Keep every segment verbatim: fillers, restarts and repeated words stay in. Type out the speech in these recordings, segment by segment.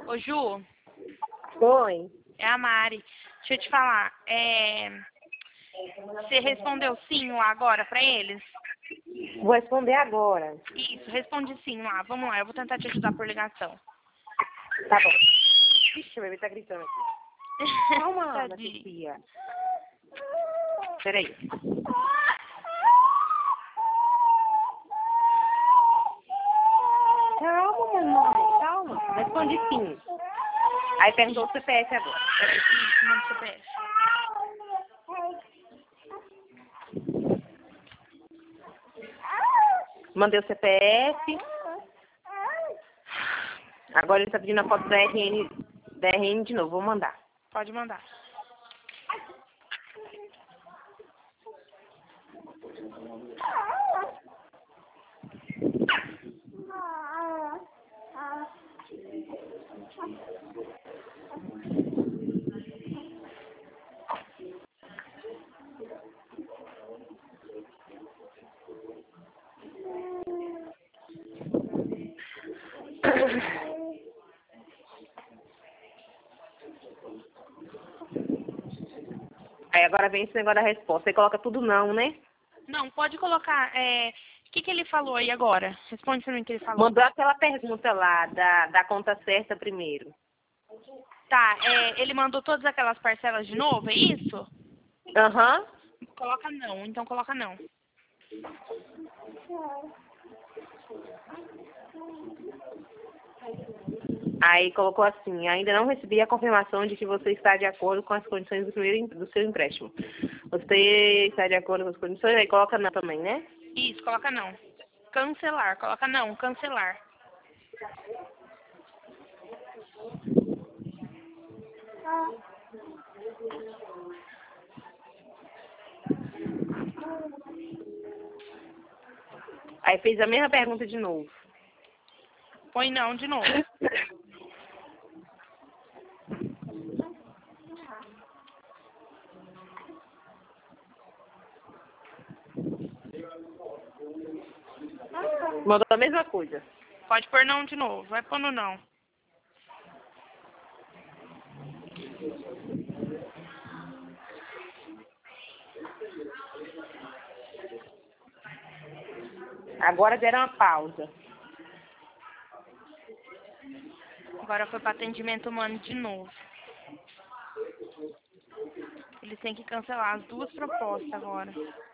Ô, Ju, Oi. é a Mari. Deixa eu te falar. É... Você respondeu sim lá agora pra eles? Vou responder agora. Isso, responde sim lá. Vamos lá, eu vou tentar te ajudar por ligação. Tá bom. Ixi, o bebê tá gritando aqui. Calma, Ana, Tadinho. Sofia. Peraí. Calma, mamãe. Calma. Respondi sim. Aí perguntou o C P F agora. Peraí. Isso, manda o C P F. Mandei o C P F. Agora ele tá pedindo a foto da R N, da R N de novo. Vou mandar. Pode mandar. Aí agora vem esse negócio da resposta. Você coloca tudo não, né? Não, pode colocar. É... O que, que ele falou aí agora? Responde pra mim o que ele falou. Mandou aquela pergunta lá da, da conta certa primeiro. Tá, é, ele mandou todas aquelas parcelas de novo, é isso? Aham. Coloca não, então coloca não. Aí colocou assim, ainda não recebi a confirmação de que você está de acordo com as condições do, primeiro, do seu empréstimo. Você está de acordo com as condições? Aí coloca não também, né? Isso, coloca não. Cancelar, coloca não, cancelar. Aí fez a mesma pergunta de novo. Põe não de novo. Mandou a mesma coisa. Pode pôr não de novo, vai pondo não. Agora deram uma pausa. Agora foi para atendimento humano de novo. Eles têm que cancelar as duas propostas agora.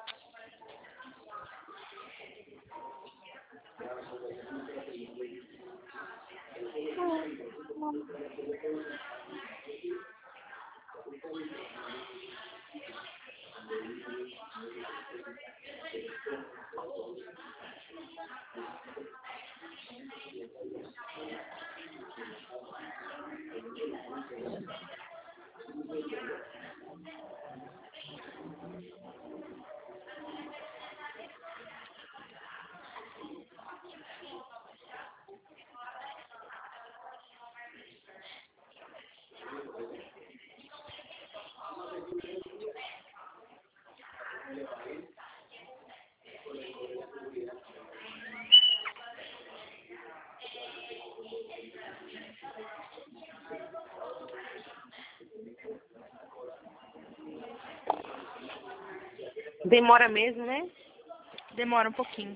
Demora mesmo, né? Demora um pouquinho.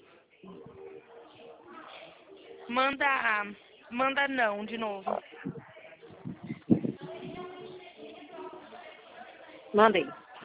Manda, manda não de novo. Mandei.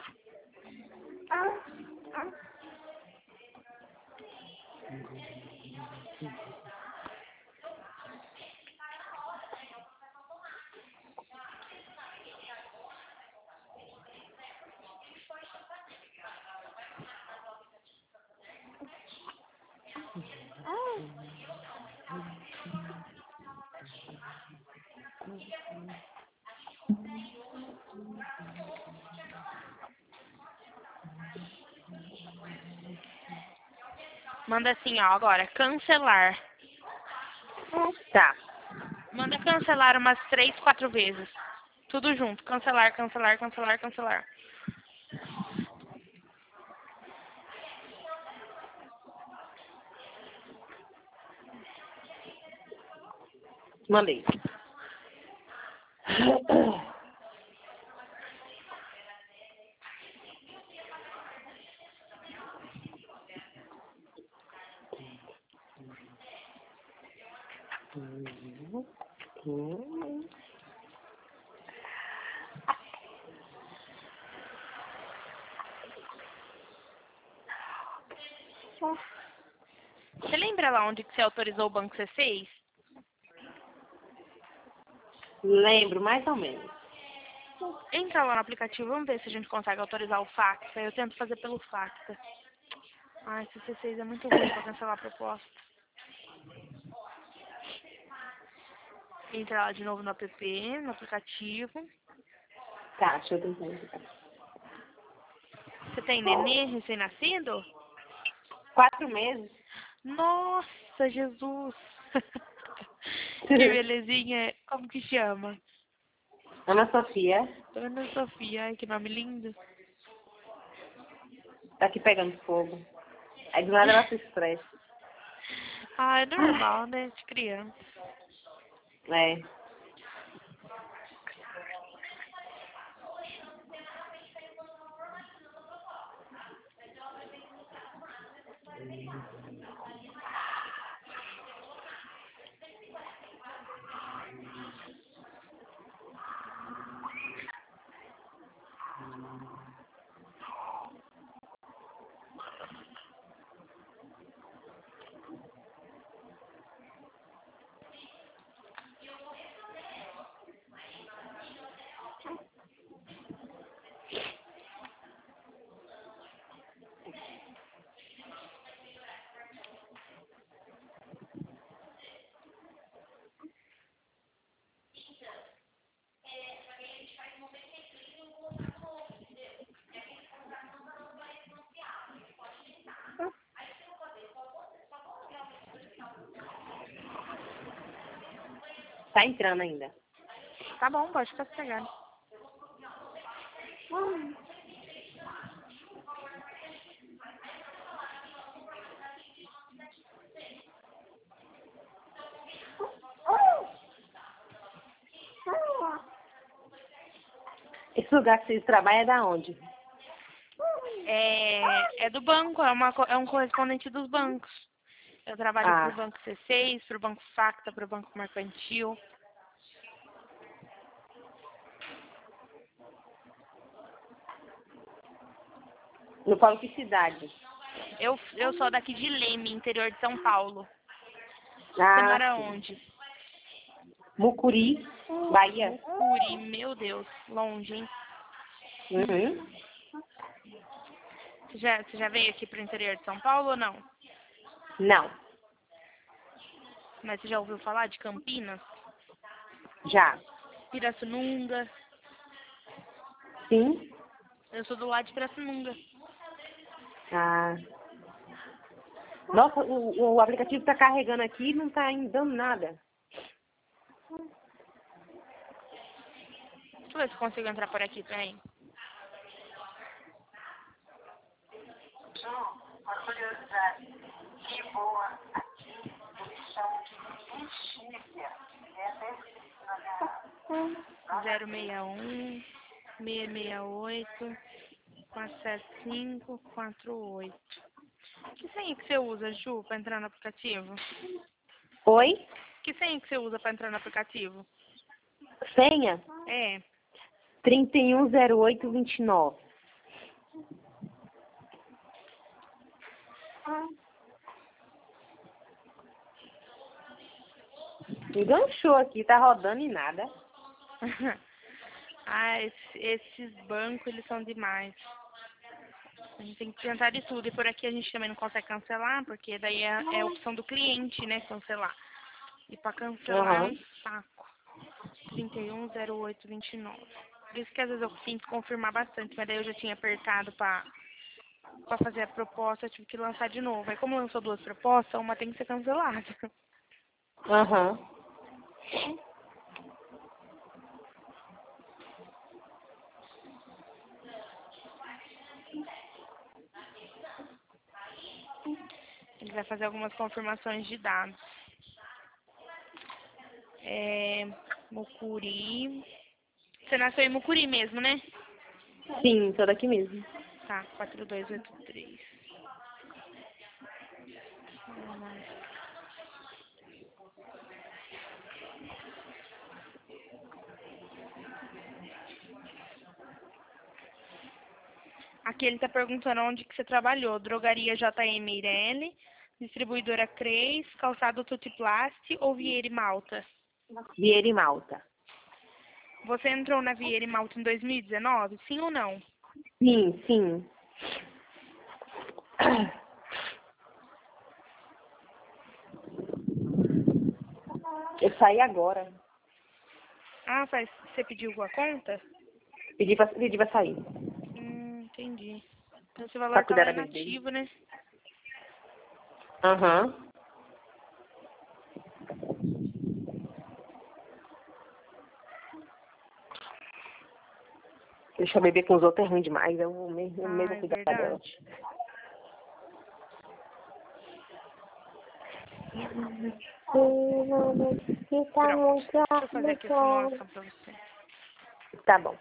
Manda assim, ó, agora, cancelar. Tá. Manda cancelar umas três, quatro vezes. Tudo junto. Cancelar, cancelar, cancelar, cancelar. Mandei. Você lembra lá onde que você autorizou o banco C seis? Lembro, mais ou menos. Entra lá no aplicativo, vamos ver se a gente consegue autorizar o Facta. Eu tento fazer pelo Facta. Ai, esse C seis é muito ruim pra cancelar a proposta. Entra lá de novo no app, no aplicativo. Tá, deixa eu tentar entrar. Você tem nenê recém-nascido? Quatro meses. Nossa, Jesus! Que belezinha! Como que chama? Ana Sofia. Ana Sofia, ai que nome lindo. Tá aqui pegando fogo. Aí do nada ela se estressa. Ah, é normal, né? De criança. É. Tá entrando ainda. Tá bom, pode ficar sossegado. Esse lugar que vocês trabalham é da onde? É, é do banco, é, uma, co- é um correspondente dos bancos. Eu trabalho Ah, pro Banco C seis, pro Banco Facta, pro Banco Mercantil. não falo que cidade. Eu, eu sou daqui de Leme, interior de São Paulo. Você Ah, mora sim. onde? Mucuri, Bahia. Mucuri, meu Deus, longe, hein? Uhum. Você já, você já veio aqui pro interior de São Paulo ou não? Não, Mas você já ouviu falar de Campinas? já. Pirassununga? Sim. Eu sou do lado de Pirassununga. Ah. Nossa, o, o aplicativo tá carregando aqui e não tá indo dando nada. Deixa eu ver se eu consigo entrar por aqui, peraí. Uma curiosidade, que boa aqui, eles chamam de lexívia. É até escrito na minha... zero seis um, seis seis oito, quatro sete cinco, quatro oito. Que senha que você usa, Ju, pra entrar no aplicativo? Oi? Que senha que você usa pra entrar no aplicativo? Senha? É. trinta e um zero oito vinte e nove. Enganchou aqui, tá rodando e nada. Ah, esse- esses bancos, eles são demais. A gente tem que tentar de tudo. E por aqui a gente também não consegue cancelar, porque daí é, é a opção do cliente, né, cancelar. E pra cancelar é Aham. um saco. trinta e um zero oito vinte e nove. Por isso que às vezes eu tento confirmar bastante, mas daí eu já tinha apertado pra, pra fazer a proposta, eu tive que lançar de novo. Aí como lançou duas propostas, uma tem que ser cancelada. Aham. Ele vai fazer algumas confirmações de dados. É, Mucuri. Você nasceu em Mucuri mesmo, né? Sim, tô daqui mesmo. Tá, quatro dois oito três. Aqui ele tá perguntando onde que você trabalhou. Drogaria J M Mirelle, distribuidora Cres, calçado Tutiplast ou Vieira e Malta? Vieira e Malta. Você entrou na Vieira e Malta em dois mil e dezenove? Sim ou não? Sim, sim. Eu saí agora. Ah, faz, você pediu a conta? Pedi pra, pedi pra sair. Hum, entendi. Então, esse Pra valor tá cuidar lá da bebê. inativo, né? Aham. Deixa eu beber com os outros é ruim demais. Eu vou mesmo, eu Ah, mesmo é cuidar dela. verdade. Pronto. Deixa eu fazer aqui a simulação pra você. Tá bom.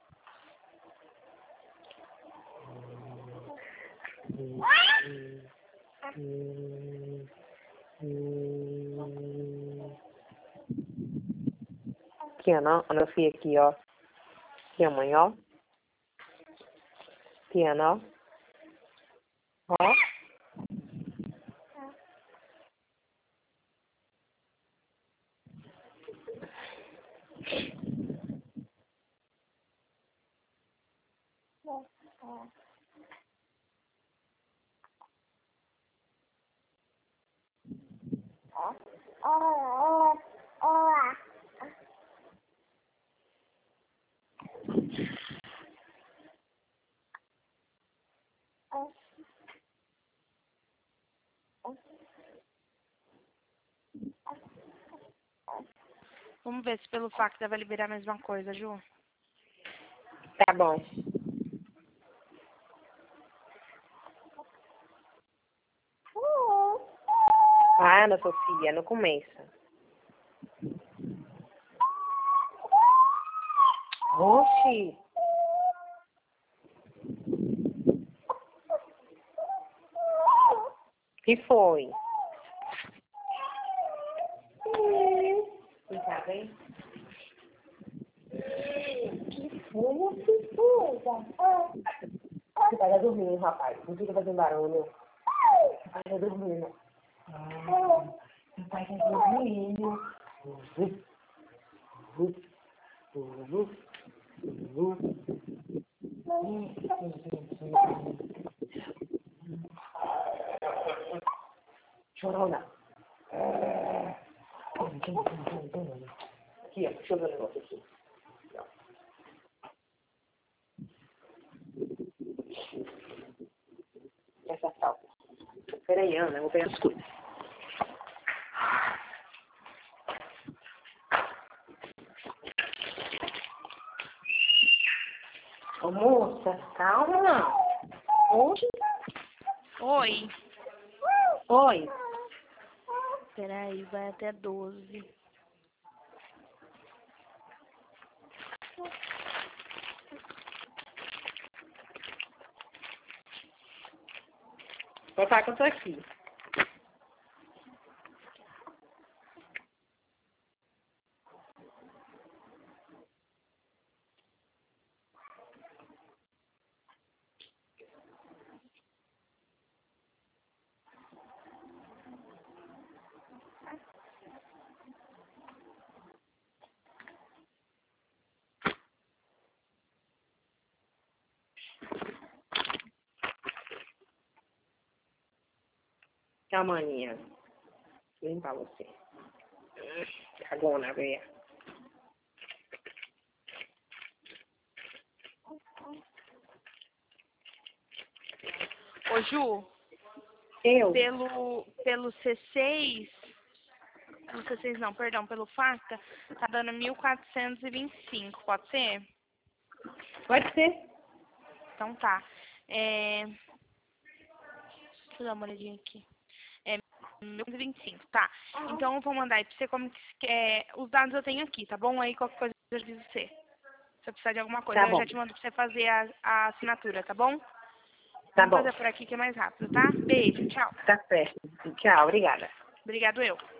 Aqui, ó, não, a minha filha aqui, ó. Aqui, a mãe, ó. Aqui, ó. Ó. Vamos ver se pelo fax vai liberar a mesma coisa, Ju. Tá bom. Ah, Ana Sofia, não começa. Oxi. Que foi? Tá bem? Que foi, minha filha? Você tá dormindo, rapaz. Não fica fazendo barulho. Você tá dormindo. Ah, meu pai tá dormindo. Uhum. Uhum. Uhum. Chorona. Aqui, ó. Deixa eu ver o negócio aqui. Essa salva. Peraí, Ana, eu vou pegar as coisas. Ô, moça, calma. Onde? Oi. Oi. Peraí, vai até doze. Vou falar que eu tô aqui. Calma, maninha. Vou limpar você. Cagona, velha. Ô, Ju, Eu? pelo, pelo C seis, pelo C seis não, perdão, pelo FACTA, tá dando mil quatrocentos e vinte e cinco, pode ser? Pode ser. Então tá. É... Deixa eu dar uma olhadinha aqui. É mil quatrocentos e vinte e cinco, tá. Então eu vou mandar aí pra você como que você quer. Os dados eu tenho aqui, tá bom? Aí qualquer coisa eu aviso você. Se eu precisar de alguma coisa, Tá eu bom. já te mando pra você fazer a, a assinatura, tá bom? Tá Vamos bom. fazer por aqui que é mais rápido, tá? Beijo, tchau. Tá certo. Tchau, obrigada. Obrigado eu.